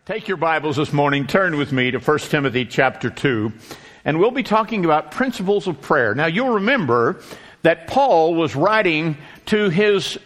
Take your Bibles this morning, turn with me to 1 Timothy chapter 2, and we'll be talking about principles of prayer. Now, you'll remember that Paul was writing to his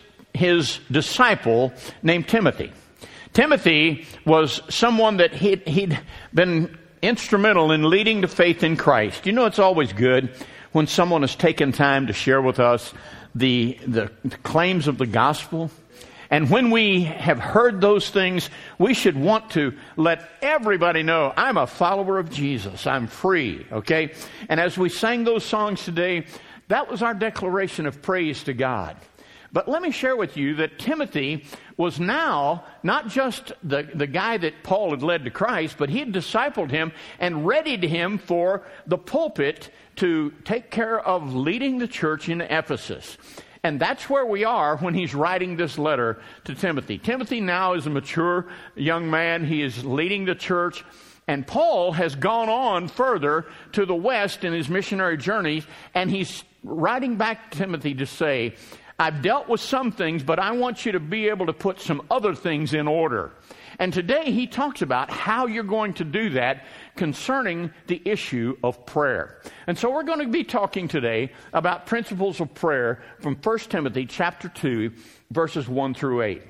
disciple named Timothy. Timothy was someone that he'd been instrumental in leading to faith in Christ. You know, it's always good when someone has taken time to share with us the claims of the gospel. And when we have heard those things, we should want to let everybody know, I'm a follower of Jesus. I'm free, okay? And as we sang those songs today, that was our declaration of praise to God. But let me share with you that Timothy was now not just the guy that Paul had led to Christ, but he had discipled him and readied him for the pulpit to take care of leading the church in Ephesus. And that's where we are when he's writing this letter to Timothy. Timothy now is a mature young man. He is leading the church. And Paul has gone on further to the west in his missionary journeys. And he's writing back to Timothy to say, I've dealt with some things, but I want you to be able to put some other things in order. And today he talks about how you're going to do that concerning the issue of prayer. And so we're going to be talking today about principles of prayer from 1 Timothy chapter 2, verses 1 through 8.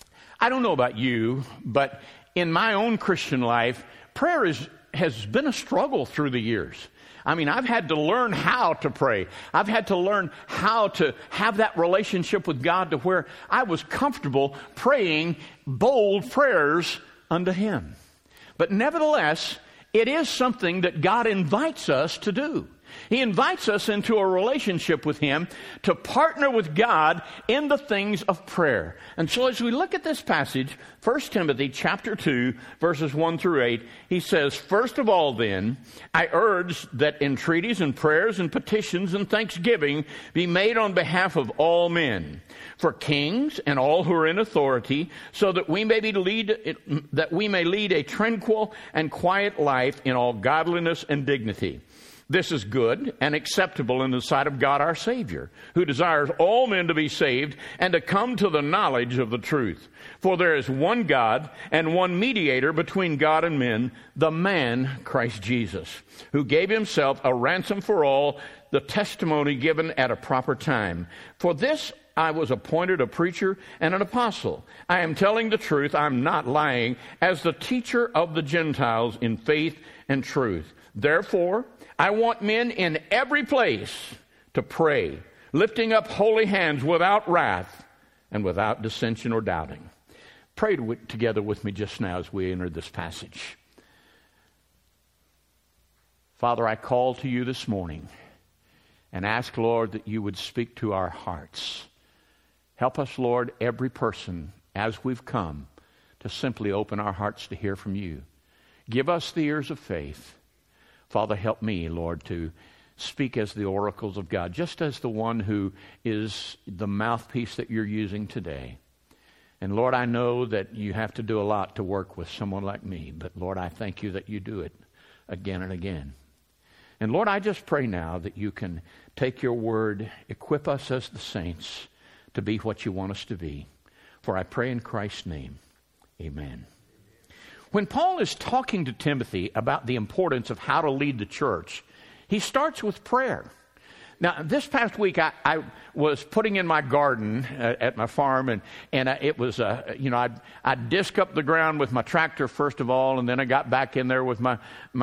I don't know about you, but in my own Christian life, prayer has been a struggle through the years. I mean, I've had to learn how to pray. I've had to learn how to have that relationship with God to where I was comfortable praying bold prayers unto Him. But nevertheless, it is something that God invites us to do. He invites us into a relationship with Him to partner with God in the things of prayer. And so as we look at this passage, 1 Timothy chapter 2, verses 1 through 8, he says, First of all then, I urge that entreaties and prayers and petitions and thanksgiving be made on behalf of all men, for kings and all who are in authority, so that we may lead a tranquil and quiet life in all godliness and dignity. This is good and acceptable in the sight of God our Savior, who desires all men to be saved and to come to the knowledge of the truth. For there is one God and one mediator between God and men, the man Christ Jesus, who gave Himself a ransom for all, the testimony given at a proper time. For this I was appointed a preacher and an apostle. I am telling the truth, I'm not lying, as the teacher of the Gentiles in faith and truth. Therefore, I want men in every place to pray, lifting up holy hands without wrath and without dissension or doubting. Pray together with me just now as we enter this passage. Father, I call to you this morning and ask, Lord, that you would speak to our hearts. Help us, Lord, every person, as we've come, to simply open our hearts to hear from you. Give us the ears of faith. Father, help me, Lord, to speak as the oracles of God, just as the one who is the mouthpiece that you're using today. And Lord, I know that you have to do a lot to work with someone like me, but Lord, I thank you that you do it again and again. And Lord, I just pray now that you can take your word, equip us as the saints to be what you want us to be. For I pray in Christ's name, amen. When Paul is talking to Timothy about the importance of how to lead the church, he starts with prayer. Now, this past week, I was putting in my garden at my farm, and it was, I'd disc up the ground with my tractor first of all, and then I got back in there with my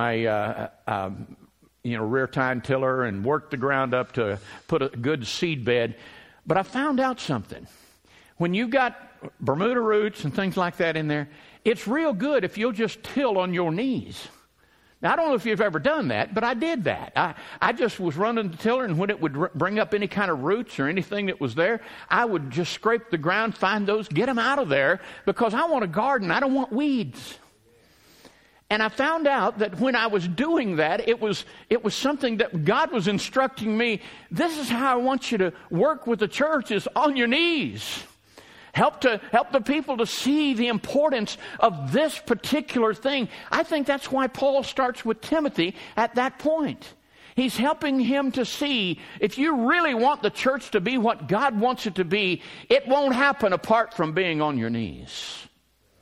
rear tine tiller and worked the ground up to put a good seed bed. But I found out something. When you've got Bermuda roots and things like that in there, it's real good if you'll just till on your knees. Now, I don't know if you've ever done that, but I did that. I just was running the tiller, and when it would bring up any kind of roots or anything that was there, I would just scrape the ground, find those, get them out of there, because I want a garden. I don't want weeds. And I found out that when I was doing that, it was something that God was instructing me. This is how I want you to work with the church, is on your knees. Help the people to see the importance of this particular thing. I think that's why Paul starts with Timothy at that point. He's helping him to see, if you really want the church to be what God wants it to be, it won't happen apart from being on your knees.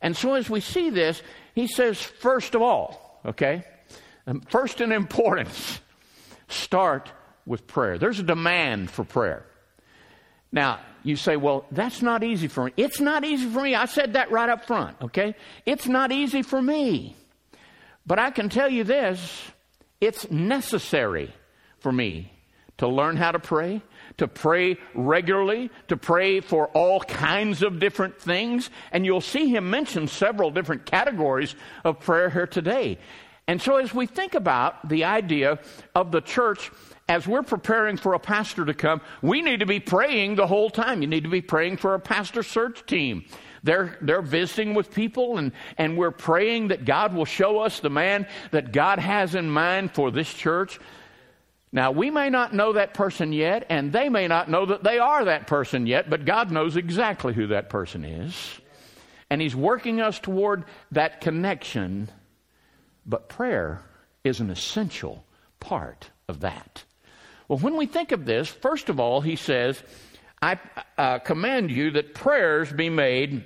And so as we see this, he says, first of all, okay, first in importance, start with prayer. There's a demand for prayer. Now, you say, well, that's not easy for me. It's not easy for me. I said that right up front, okay? It's not easy for me. But I can tell you this, it's necessary for me to learn how to pray regularly, to pray for all kinds of different things. And you'll see him mention several different categories of prayer here today. And so as we think about the idea of the church, as we're preparing for a pastor to come, we need to be praying the whole time. You need to be praying for a pastor search team. They're visiting with people, and we're praying that God will show us the man that God has in mind for this church. Now, we may not know that person yet, and they may not know that they are that person yet, but God knows exactly who that person is. And he's working us toward that connection. But prayer is an essential part of that. Well, when we think of this, first of all, he says, I command you that prayers be made,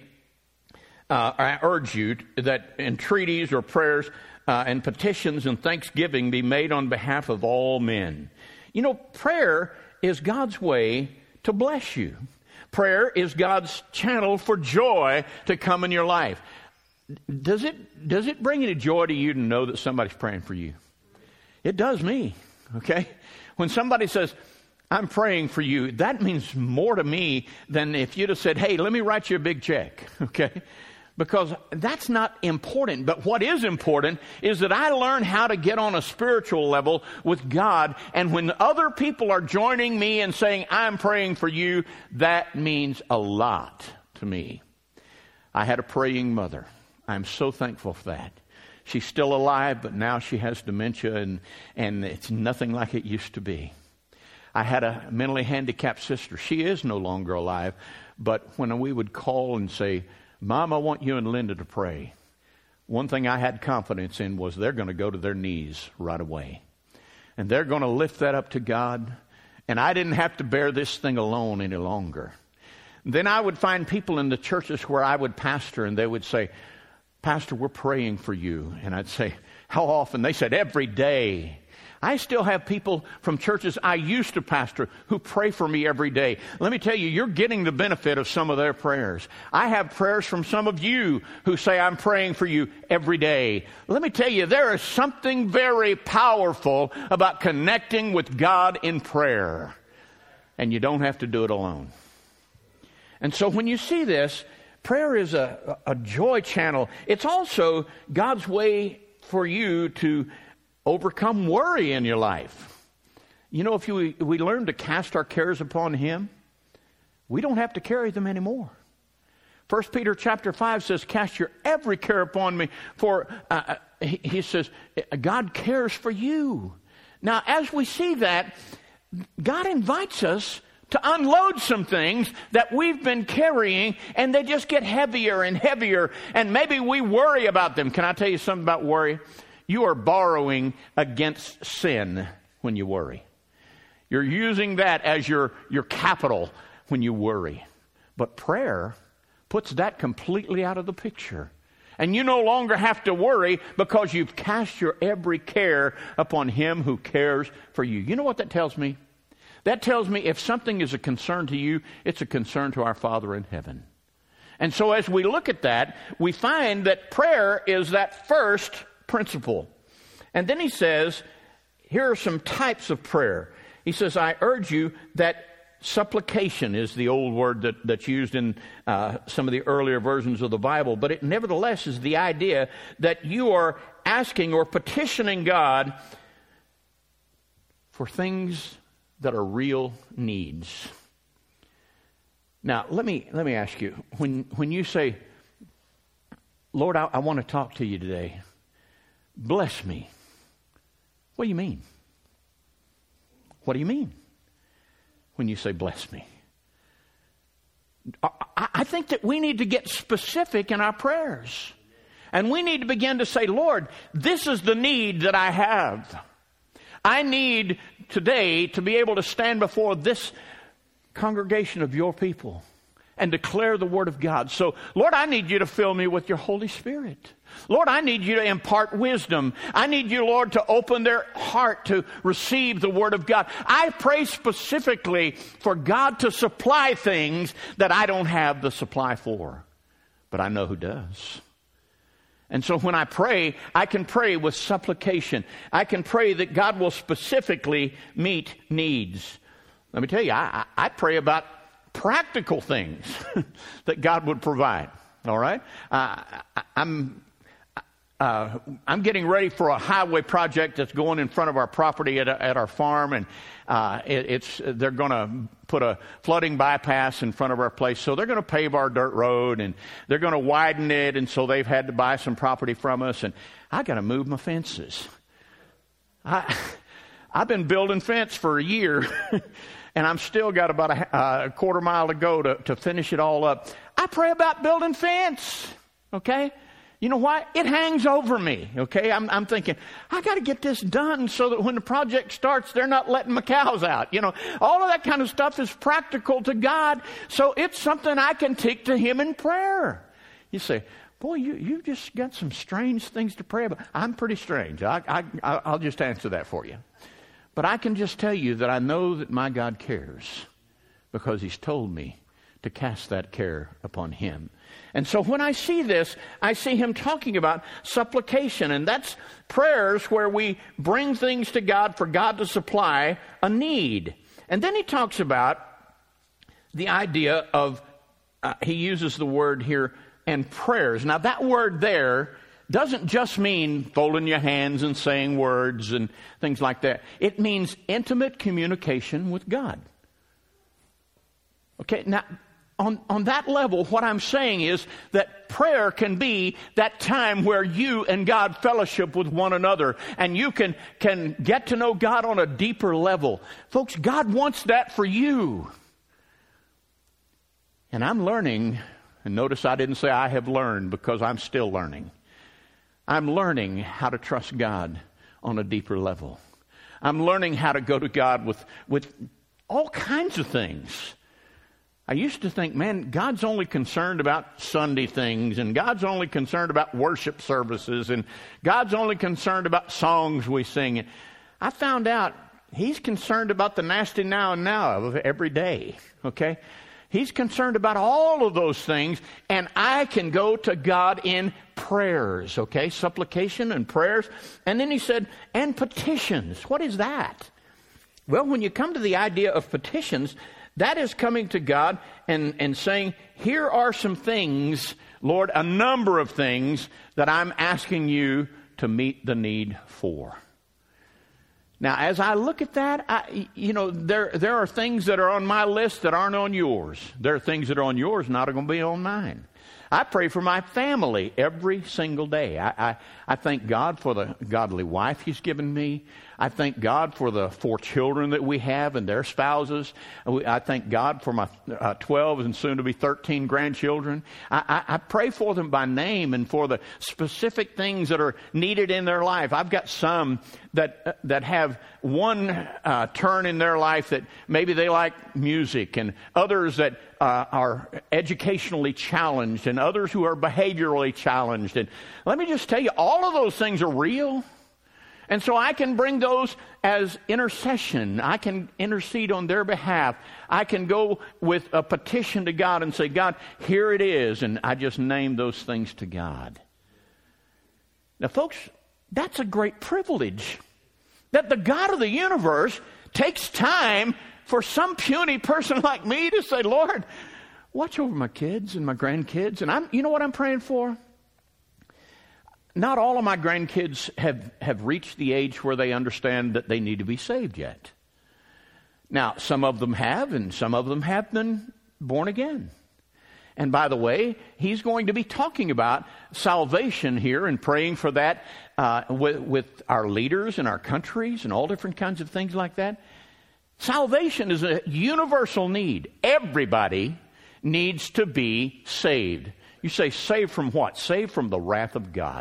I urge you that entreaties or prayers and petitions and thanksgiving be made on behalf of all men. You know, prayer is God's way to bless you. Prayer is God's channel for joy to come in your life. Does it bring any joy to you to know that somebody's praying for you? It does me, okay? When somebody says, I'm praying for you, that means more to me than if you'd have said, hey, let me write you a big check, okay? Because that's not important. But what is important is that I learn how to get on a spiritual level with God. And when other people are joining me and saying, I'm praying for you, that means a lot to me. I had a praying mother. I'm so thankful for that. She's still alive, but now she has dementia, and it's nothing like it used to be. I had a mentally handicapped sister. She is no longer alive, but when we would call and say, Mom, I want you and Linda to pray, one thing I had confidence in was they're going to go to their knees right away. And they're going to lift that up to God, and I didn't have to bear this thing alone any longer. Then I would find people in the churches where I would pastor, and they would say, Pastor, we're praying for you. And I'd say, how often? They said, every day. I still have people from churches I used to pastor who pray for me every day. Let me tell you, you're getting the benefit of some of their prayers. I have prayers from some of you who say, I'm praying for you every day. Let me tell you, there is something very powerful about connecting with God in prayer. And you don't have to do it alone. And so when you see this, prayer is a joy channel. It's also God's way for you to overcome worry in your life. You know, if we learn to cast our cares upon Him, we don't have to carry them anymore. 1 Peter chapter 5 says, cast your every care upon me, for he says, God cares for you. Now, as we see that, God invites us to unload some things that we've been carrying, and they just get heavier and heavier, and maybe we worry about them. Can I tell you something about worry? You are borrowing against sin when you worry. You're using that as your capital when you worry. But prayer puts that completely out of the picture. And you no longer have to worry because you've cast your every care upon Him who cares for you. You know what that tells me? That tells me if something is a concern to you, it's a concern to our Father in heaven. And so as we look at that, we find that prayer is that first principle. And then he says, here are some types of prayer. He says, I urge you that supplication is the old word that's used in some of the earlier versions of the Bible, but it nevertheless is the idea that you are asking or petitioning God for things that are real needs. Now, let me ask you, when you say, Lord, I want to talk to you today, bless me, what do you mean? What do you mean when you say bless me? I think that we need to get specific in our prayers. And we need to begin to say, Lord, this is the need that I have. I need today to be able to stand before this congregation of your people and declare the Word of God. So, Lord, I need you to fill me with your Holy Spirit. Lord, I need you to impart wisdom. I need you, Lord, to open their heart to receive the Word of God. I pray specifically for God to supply things that I don't have the supply for, but I know who does. And so when I pray, I can pray with supplication. I can pray that God will specifically meet needs. Let me tell you, I pray about practical things that God would provide. All right? I'm getting ready for a highway project that's going in front of our property at our farm, and they're going to put a flooding bypass in front of our place. So they're going to pave our dirt road, and they're going to widen it, and so they've had to buy some property from us, and I got to move my fences. I've been building fence for a year, and I'm still got about a quarter mile to go to finish it all up. I pray about building fence, okay? You know why? It hangs over me, okay? I'm thinking, I got to get this done so that when the project starts, they're not letting my cows out. You know, all of that kind of stuff is practical to God, so it's something I can take to Him in prayer. You say, boy, you just got some strange things to pray about. I'm pretty strange. I'll just answer that for you. But I can just tell you that I know that my God cares because He's told me to cast that care upon Him. And so when I see this, I see Him talking about supplication, and that's prayers where we bring things to God for God to supply a need. And then He talks about the idea of, He uses the word here, and prayers. Now that word there doesn't just mean folding your hands and saying words and things like that. It means intimate communication with God. Okay, now on that level, what I'm saying is that prayer can be that time where you and God fellowship with one another, and you can get to know God on a deeper level. Folks, God wants that for you. And I'm learning, and notice I didn't say I have learned, because I'm still learning. I'm learning how to trust God on a deeper level. I'm learning how to go to God with all kinds of things. I used to think, man, God's only concerned about Sunday things, and God's only concerned about worship services, and God's only concerned about songs we sing. I found out He's concerned about the nasty now and now of every day, okay? He's concerned about all of those things, and I can go to God in prayers, okay? Supplication and prayers. And then he said, and petitions. What is that? Well, when you come to the idea of petitions, that is coming to God and saying, here are some things, Lord, a number of things that I'm asking you to meet the need for. Now, as I look at that, there are things that are on my list that aren't on yours. There are things that are on yours not going to be on mine. I pray for my family every single day. I thank God for the godly wife He's given me. I thank God for the 4 children that we have and their spouses. I thank God for my 12 and soon to be 13 grandchildren. I pray for them by name and for the specific things that are needed in their life. I've got some that have one turn in their life that maybe they like music, and others that are educationally challenged, and others who are behaviorally challenged. And let me just tell you, all of those things are real. And so I can bring those as intercession. I can intercede on their behalf. I can go with a petition to God and say, God, here it is. And I just name those things to God. Now, folks, that's a great privilege. That the God of the universe takes time for some puny person like me to say, Lord, watch over my kids and my grandkids. And you know what I'm praying for? Not all of my grandkids have reached the age where they understand that they need to be saved yet. Now, some of them have, and some of them have been born again. And by the way, he's going to be talking about salvation here and praying for that with our leaders in our countries and all different kinds of things like that. Salvation is a universal need. Everybody needs to be saved. You say, saved from what? Saved from the wrath of God.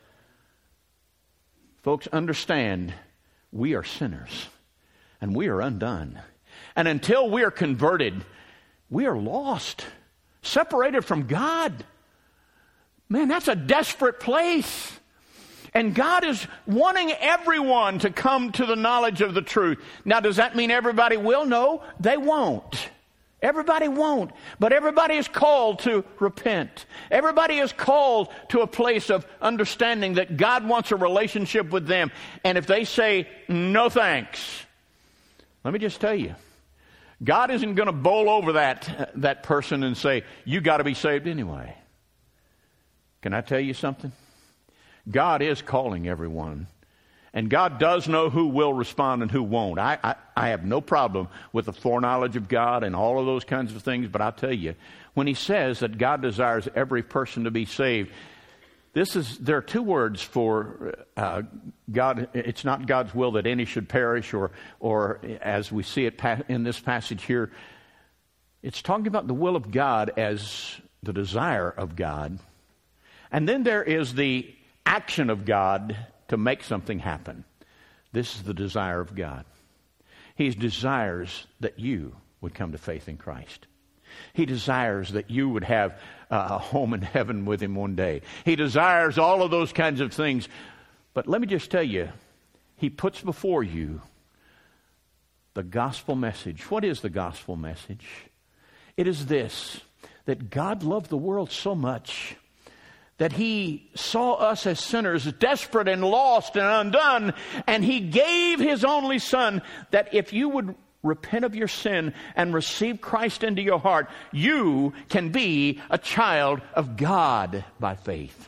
Folks, understand, we are sinners, and we are undone. And until we are converted, we are lost. separated from God. Man, that's a desperate place. And God is wanting everyone to come to the knowledge of the truth. Now, does that mean everybody will? No, they won't. Everybody won't. But everybody is called to repent. Everybody is called to a place of understanding that God wants a relationship with them. And if they say, no thanks, let me just tell you, God isn't going to bowl over that person and say, you got to be saved anyway. Can I tell you something? God is calling everyone. And God does know who will respond and who won't. I have no problem with the foreknowledge of God and all of those kinds of things, but I'll tell you, when he says that God desires every person to be saved, there are two words for God. It's not God's will that any should perish, or as we see it in this passage here, it's talking about the will of God as the desire of God. And then there is the action of God to make something happen. This is the desire of God. He desires that you would come to faith in Christ. He desires that you would have a home in heaven with him one day. He desires all of those kinds of things. But let me just tell you, he puts before you the gospel message. What is the gospel message? It is this, that God loved the world so much that he saw us as sinners, desperate and lost and undone, and he gave his only Son, that if you would repent of your sin and receive Christ into your heart, you can be a child of God by faith.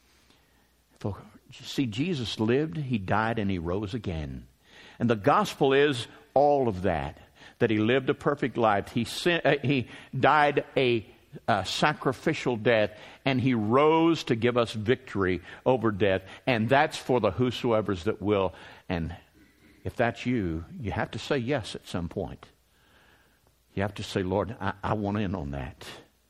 See, Jesus lived, he died, and he rose again. And the gospel is all of that he lived a perfect life. He died a sacrificial death, and he rose to give us victory over death. And that's for the whosoever's that will. And if that's you, you have to say yes at some point. You have to say, Lord, I want in on that.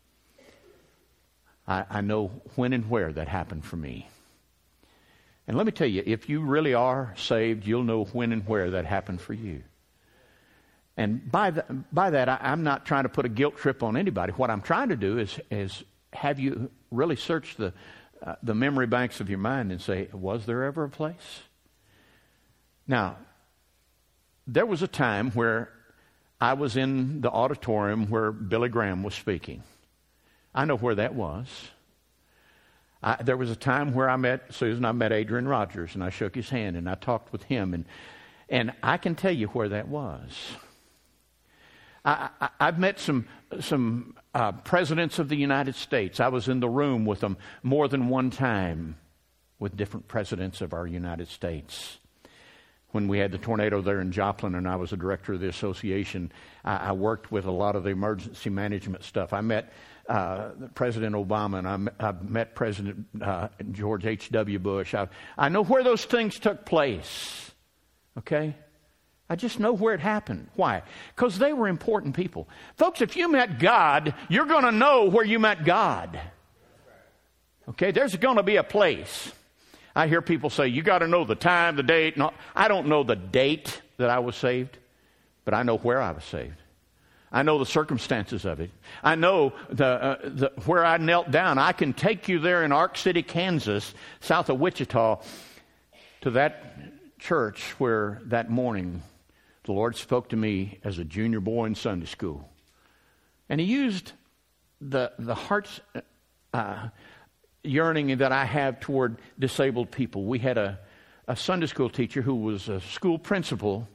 I know when and where that happened for me. And let me tell you, if you really are saved, you'll know when and where that happened for you. And by that, I'm not trying to put a guilt trip on anybody. What I'm trying to do is have you really search the memory banks of your mind and say, was there ever a place? Now, there was a time where I was in the auditorium where Billy Graham was speaking. I know where that was. There was a time where I met Susan, I met Adrian Rogers, and I shook his hand, and I talked with him, and I can tell you where that was. I've met some presidents of the United States. I was in the room with them more than one time with different presidents of our United States. When we had the tornado there in Joplin and I was a director of the association, I worked with a lot of the emergency management stuff. I met President Obama, and I met President George H.W. Bush. I know where those things took place, okay? I just know where it happened. Why? Because they were important people. Folks, if you met God, you're going to know where you met God. Okay? There's going to be a place. I hear people say, you got to know the time, the date. No, I don't know the date that I was saved, but I know where I was saved. I know the circumstances of it. I know the where I knelt down. I can take you there in Ark City, Kansas, south of Wichita, to that church where that morning the Lord spoke to me as a junior boy in Sunday school. And he used the heart's yearning that I have toward disabled people. We had a Sunday school teacher who was a school principal,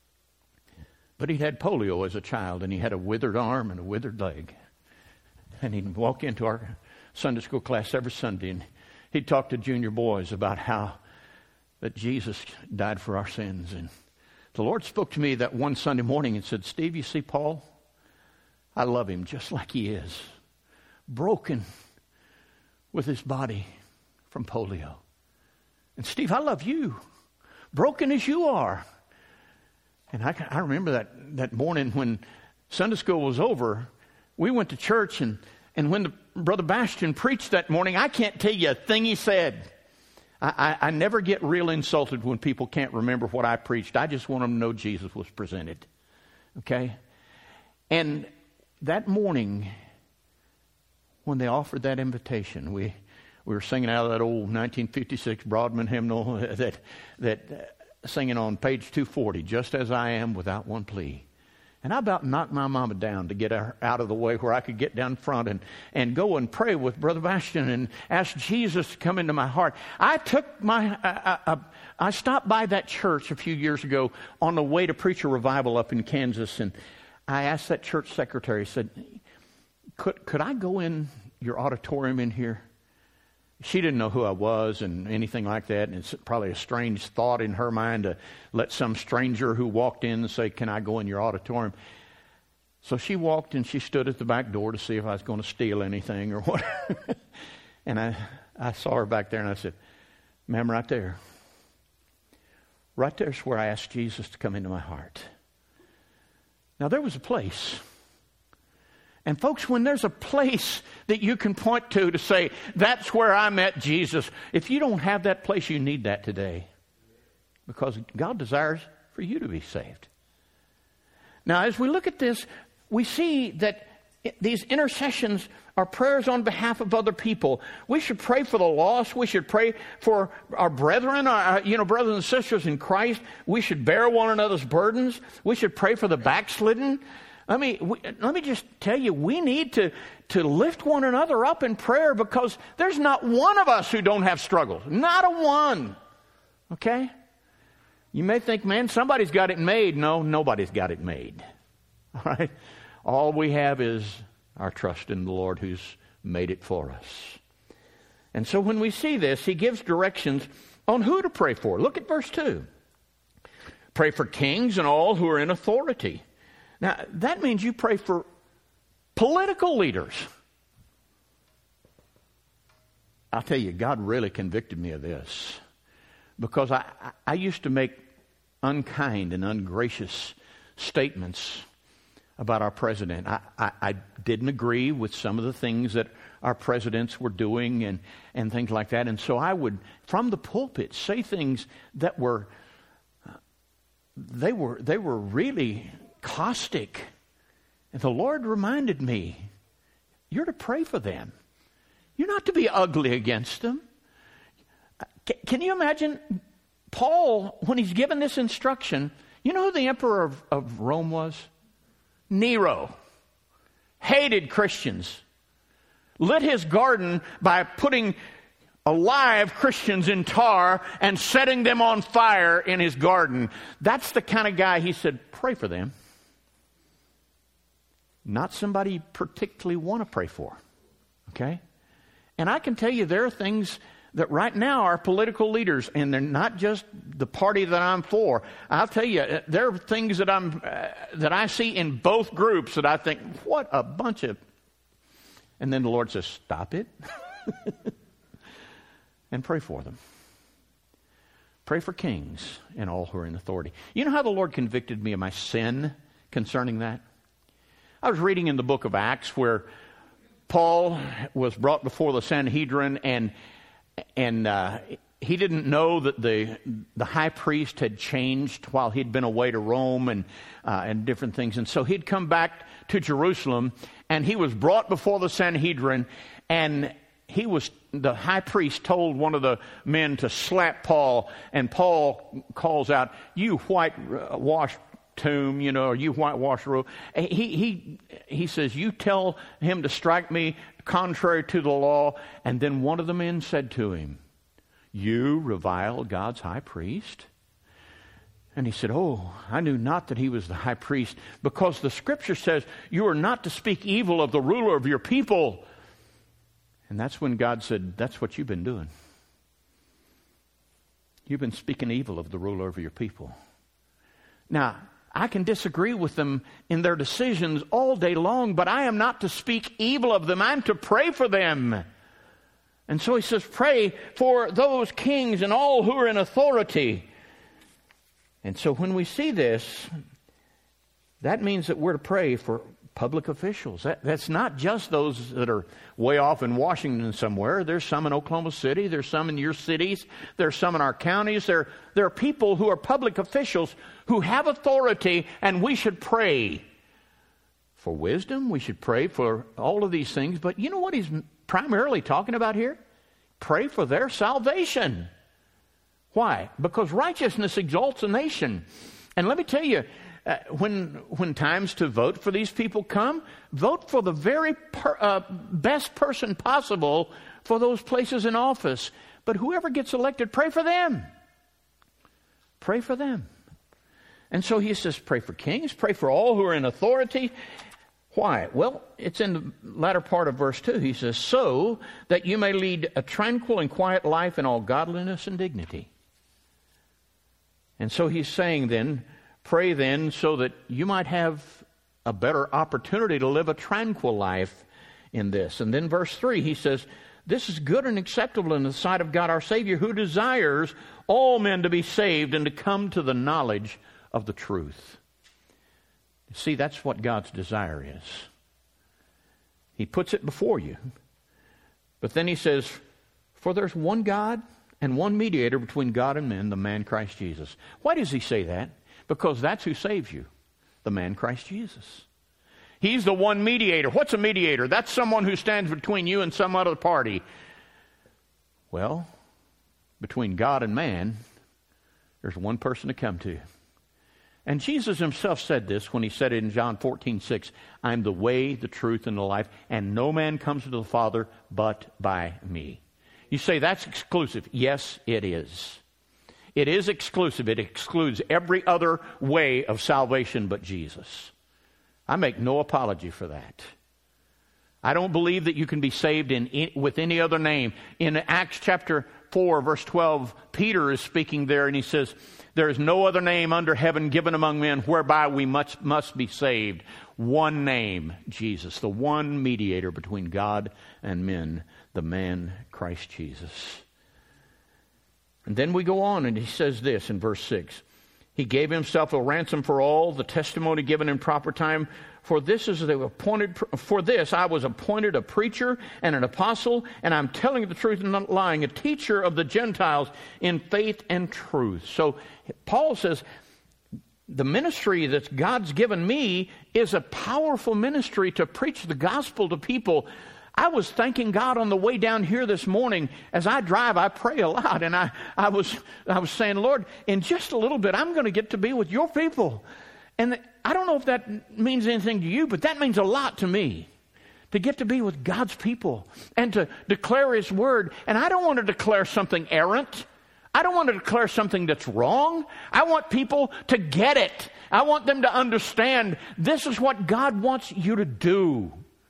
but he had polio as a child, and he had a withered arm and a withered leg. And he'd walk into our Sunday school class every Sunday, and he'd talk to junior boys about how that Jesus died for our sins. And the Lord spoke to me that one Sunday morning and said, Steve, you see Paul? I love him just like he is. Broken with his body from polio. And Steve, I love you. Broken as you are. And I remember that morning when Sunday school was over, we went to church, and when Brother Bastian preached that morning, I can't tell you a thing he said. I never get real insulted when people can't remember what I preached. I just want them to know Jesus was presented. Okay? And that morning, when they offered that invitation. We were singing out of that old 1956 Broadman hymnal that singing on page 240, just as I am without one plea. And I about knocked my mama down to get her out of the way where I could get down front and go and pray with Brother Bastian and ask Jesus to come into my heart. I stopped by that church a few years ago on the way to preach a revival up in Kansas, and I asked that church secretary, I said, could I go in your auditorium in here? She didn't know who I was and anything like that, and it's probably a strange thought in her mind to let some stranger who walked in and say, can I go in your auditorium? So she walked and she stood at the back door to see if I was going to steal anything or whatever. And I saw her back there and I said, ma'am, right there's where I asked Jesus to come into my heart. Now there was a place. And folks, when there's a place that you can point to say, that's where I met Jesus, if you don't have that place, you need that today. Because God desires for you to be saved. Now, as we look at this, we see that these intercessions are prayers on behalf of other people. We should pray for the lost. We should pray for our brethren, brothers and sisters in Christ. We should bear one another's burdens. We should pray for the backslidden. Let me just tell you, we need to lift one another up in prayer, because there's not one of us who don't have struggles. Not a one. Okay? You may think, man, somebody's got it made. No, nobody's got it made. All right? All we have is our trust in the Lord who's made it for us. And so when we see this, he gives directions on who to pray for. Look at verse 2. Pray for kings and all who are in authority. Now, that means you pray for political leaders. I'll tell you, God really convicted me of this, because I used to make unkind and ungracious statements about our president. I didn't agree with some of the things that our presidents were doing and things like that. And so I would, from the pulpit, say things that were really caustic. And the Lord reminded me, you're to pray for them. You're not to be ugly against them. Can you imagine Paul, when he's given this instruction, you know who the emperor of Rome was? Nero. Hated Christians. Lit his garden by putting alive Christians in tar and setting them on fire in his garden. That's the kind of guy he said, pray for them. Not somebody you particularly want to pray for. Okay? And I can tell you there are things that right now our political leaders, and they're not just the party that I'm for. I'll tell you, there are things that I see in both groups that I think, what a bunch of... And then the Lord says, stop it. And pray for them. Pray for kings and all who are in authority. You know how the Lord convicted me of my sin concerning that? I was reading in the book of Acts where Paul was brought before the Sanhedrin, and he didn't know that the high priest had changed while he'd been away to Rome and different things. And so he'd come back to Jerusalem, and he was brought before the Sanhedrin, and the high priest told one of the men to slap Paul, and Paul calls out, you whitewashed tomb, or you whitewashed robe. He says, you tell him to strike me contrary to the law. And then one of the men said to him, you revile God's high priest? And he said, oh, I knew not that he was the high priest, because the scripture says you are not to speak evil of the ruler of your people. And that's when God said, that's what you've been doing. You've been speaking evil of the ruler of your people. Now, I can disagree with them in their decisions all day long, but I am not to speak evil of them. I'm to pray for them. And so he says, pray for those kings and all who are in authority. And so when we see this, that means that we're to pray for public officials. That's not just those that are way off in Washington somewhere. There's some in Oklahoma City. There's some in your cities. There's some in our counties. There are people who are public officials who have authority, and we should pray for wisdom. We should pray for all of these things. But you know what he's primarily talking about here? Pray for their salvation. Why? Because righteousness exalts a nation. And let me tell you, when times to vote for these people come, vote for the very best person possible for those places in office. But whoever gets elected, pray for them. Pray for them. And so he says, pray for kings, pray for all who are in authority. Why? Well, it's in the latter part of verse 2. He says, so that you may lead a tranquil and quiet life in all godliness and dignity. And so he's saying then, pray then so that you might have a better opportunity to live a tranquil life in this. And then verse 3, he says, this is good and acceptable in the sight of God our Savior, who desires all men to be saved and to come to the knowledge of the truth. See, that's what God's desire is. He puts it before you. But then he says, for there's one God and one mediator between God and men, the man Christ Jesus. Why does he say that? Because that's who saves you, the man Christ Jesus. He's the one mediator. What's a mediator? That's someone who stands between you and some other party. Well, between God and man, there's one person to come to. And Jesus himself said this when he said it in John 14:6, I'm the way, the truth, and the life, and no man comes to the Father but by me. You say that's exclusive. Yes, it is. It is exclusive. It excludes every other way of salvation but Jesus. I make no apology for that. I don't believe that you can be saved with any other name. In Acts chapter 4, verse 12, Peter is speaking there, and he says, there is no other name under heaven given among men whereby we must be saved. One name, Jesus, the one mediator between God and men, the man Christ Jesus. And then we go on, and he says this in verse 6. He gave himself a ransom for all, the testimony given in proper time. For this I was appointed a preacher and an apostle, and I'm telling the truth and not lying, a teacher of the Gentiles in faith and truth. So Paul says, the ministry that God's given me is a powerful ministry to preach the gospel to people. I was thanking God on the way down here this morning. As I drive, I pray a lot. And I was saying, Lord, in just a little bit, I'm going to get to be with your people. And I don't know if that means anything to you, but that means a lot to me. To get to be with God's people and to declare his word. And I don't want to declare something errant. I don't want to declare something that's wrong. I want people to get it. I want them to understand this is what God wants you to do.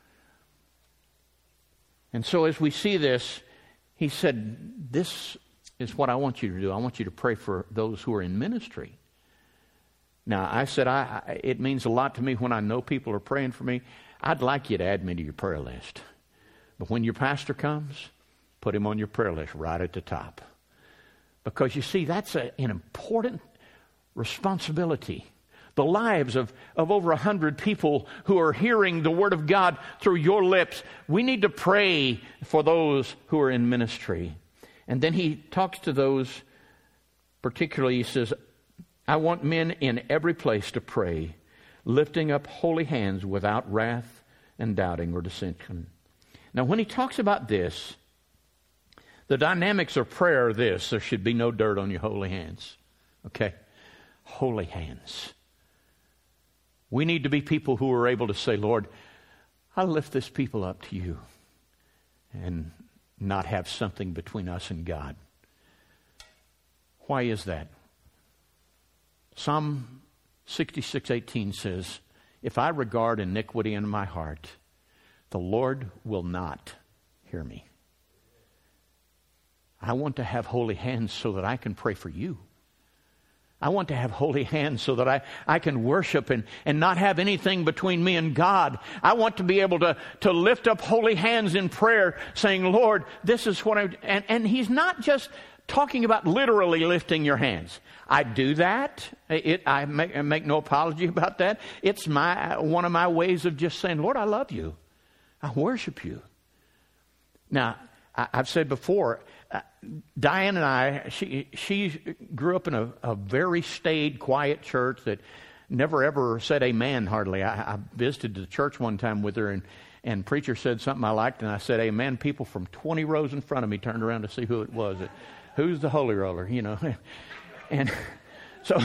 And so as we see this, he said, this is what I want you to do. I want you to pray for those who are in ministry. Now, I said, it means a lot to me when I know people are praying for me. I'd like you to add me to your prayer list. But when your pastor comes, put him on your prayer list right at the top. Because you see, that's an important responsibility. The lives of over 100 people who are hearing the word of God through your lips. We need to pray for those who are in ministry. And then he talks to those, particularly he says, I want men in every place to pray, lifting up holy hands without wrath and doubting or dissension. Now when he talks about this, the dynamics of prayer are this. There should be no dirt on your holy hands. Okay? Holy hands. We need to be people who are able to say, Lord, I lift this people up to you and not have something between us and God. Why is that? Psalm 66:18 says, if I regard iniquity in my heart, the Lord will not hear me. I want to have holy hands so that I can pray for you. I want to have holy hands so that I can worship and not have anything between me and God. I want to be able to lift up holy hands in prayer saying, Lord, this is what and he's not just talking about literally lifting your hands. I do that. I make no apology about that. It's one of my ways of just saying, Lord, I love you. I worship you. Now, I've said before, Diane and I, she grew up in a very staid, quiet church that never ever said amen hardly. I visited the church one time with her, and preacher said something I liked, and I said amen. People from 20 rows in front of me turned around to see who it was. Who's the holy roller, And so,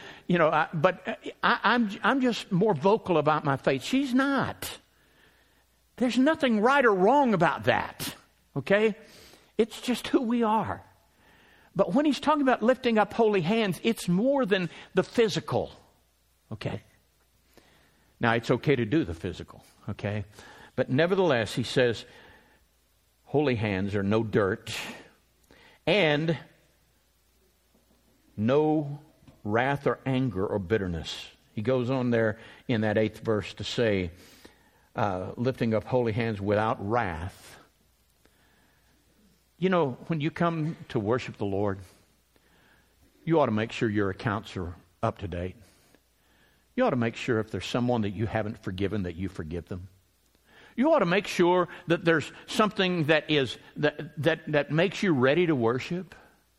I'm just more vocal about my faith. She's not. There's nothing right or wrong about that, okay? It's just who we are. But when he's talking about lifting up holy hands, it's more than the physical, okay? Now, it's okay to do the physical, okay? But nevertheless, he says, holy hands are no dirt and no wrath or anger or bitterness. He goes on there in that 8th verse to say, lifting up holy hands without wrath. When you come to worship the Lord, you ought to make sure your accounts are up to date. You ought to make sure if there's someone that you haven't forgiven, that you forgive them. You ought to make sure that there's something that makes you ready to worship.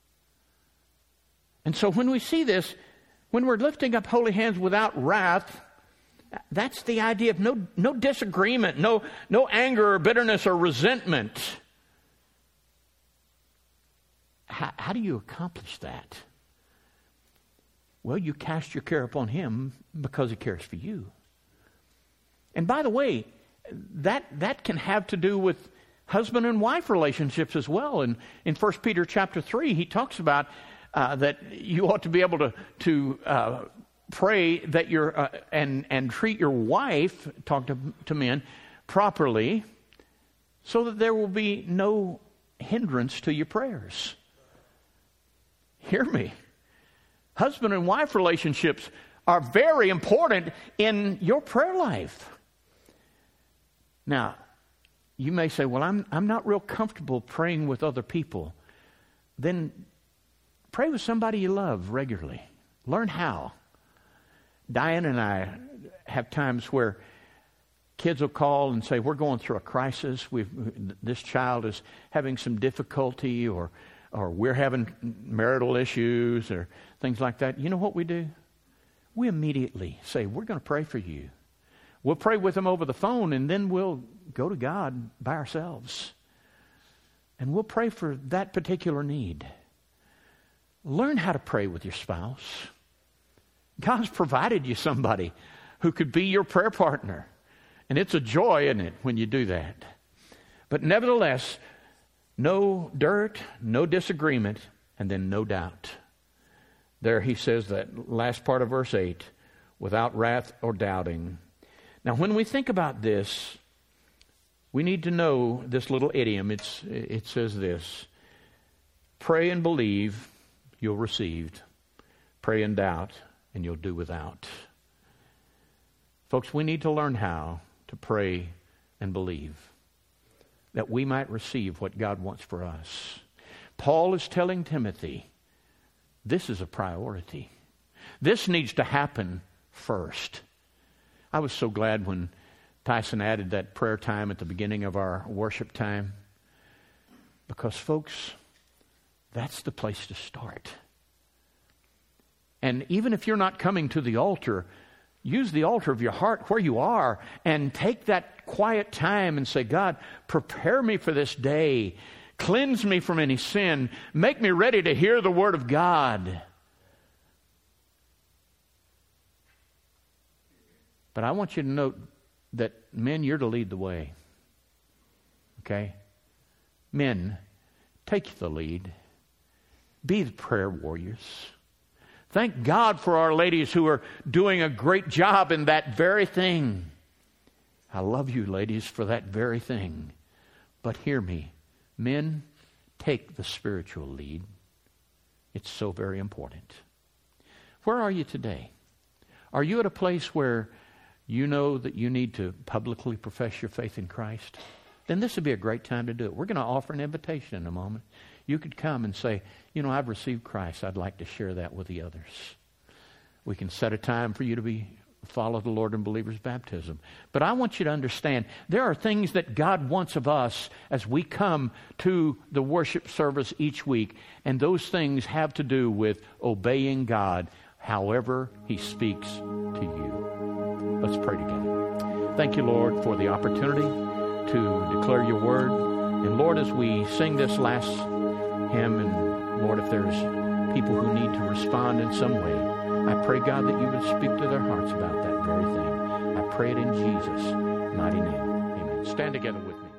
And so when we see this, when we're lifting up holy hands without wrath, that's the idea of no disagreement, no anger or bitterness or resentment. How do you accomplish that? Well, you cast your care upon Him because He cares for you. And by the way, that can have to do with husband and wife relationships as well. And in 1 Peter chapter 3, he talks about that you ought to be able to pray that and treat your wife, talk to men, properly, so that there will be no hindrance to your prayers. Hear me. Husband and wife relationships are very important in your prayer life. Now, you may say, well, I'm not real comfortable praying with other people. Then pray with somebody you love regularly. Learn how. Diane and I have times where kids will call and say, we're going through a crisis. This child is having some difficulty, or we're having marital issues or things like that. You know what we do? We immediately say, we're going to pray for you. We'll pray with them over the phone, and then we'll go to God by ourselves. And we'll pray for that particular need. Learn how to pray with your spouse. God's provided you somebody who could be your prayer partner. And it's a joy, isn't it, when you do that? But nevertheless, no dirt, no disagreement, and then no doubt. There he says that last part of verse 8, without wrath or doubting. Now, when we think about this, we need to know this little idiom. It says this: pray and believe, you'll receive. Pray and doubt, and you'll do without. Folks, we need to learn how to pray and believe, that we might receive what God wants for us. Paul is telling Timothy, this is a priority. This needs to happen first. I was so glad when Tyson added that prayer time at the beginning of our worship time, because, folks, that's the place to start. And even if you're not coming to the altar, use the altar of your heart where you are and take that quiet time and say, God, prepare me for this day. Cleanse me from any sin. Make me ready to hear the Word of God. But I want you to note that, men, you're to lead the way. Okay? Men, take the lead. Be the prayer warriors. Thank God for our ladies who are doing a great job in that very thing. I love you, ladies, for that very thing. But hear me. Men, take the spiritual lead. It's so very important. Where are you today? Are you at a place where you know that you need to publicly profess your faith in Christ? Then this would be a great time to do it. We're going to offer an invitation in a moment. You could come and say, I've received Christ. I'd like to share that with the others. We can set a time for you to follow the Lord in believer's baptism. But I want you to understand, there are things that God wants of us as we come to the worship service each week. And those things have to do with obeying God, however He speaks to you. Let's pray together. Thank you, Lord, for the opportunity to declare your word. And Lord, as we sing this last hymn, and Lord, if there's people who need to respond in some way, I pray, God, that you would speak to their hearts about that very thing. I pray it in Jesus' mighty name. Amen. Stand together with me.